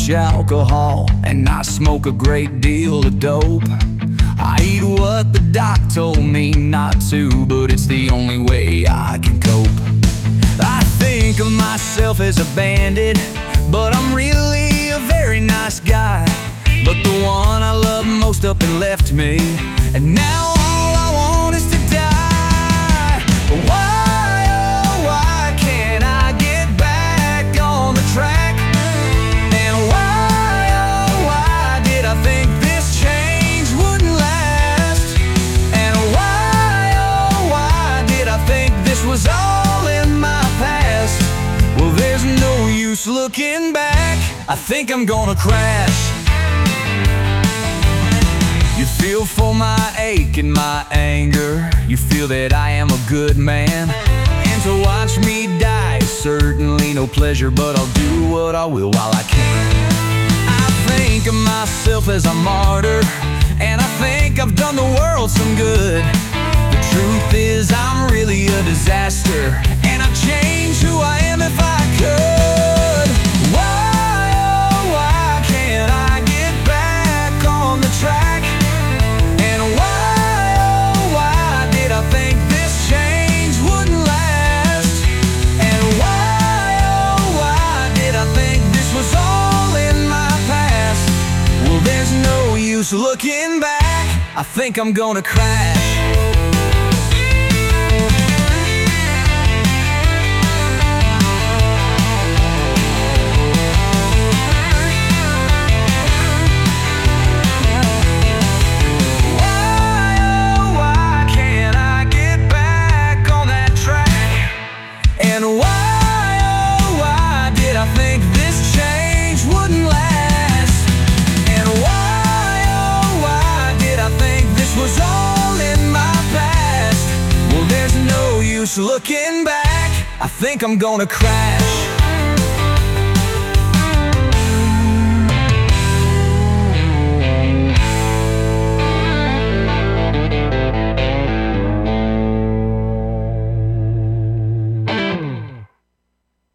much alcohol, and I smoke a great deal of dope. I eat what the doc told me not to, but it's the only way I can cope. I think of myself as a bandit, but I'm really a very nice guy. But the one I love most up and left me, and now all I want is to die. Why, oh, why can't I get back on the track? And why, oh, why did I think this change wouldn't last? And why, oh, why did I think this was all in my past? Well, there's no use looking back. I think I'm gonna crash. You feel for my ache and my anger. You feel that I am a good man, and to watch me die is certainly no pleasure, but I'll do what I will while I can. I think of myself as a martyr, and I think I've done the world some good. The truth is I'm really a disaster, and I'd change who I am if I could. Why, oh, why can't I get back on the track? And why, oh, why did I think this change wouldn't last? And why, oh, why did I think this was all in my past? Well, there's no use looking back. I think I'm gonna crash. And why, oh, why did I think this change wouldn't last? And why, oh, why did I think this was all in my past? Well, there's no use looking back. I think I'm gonna crash.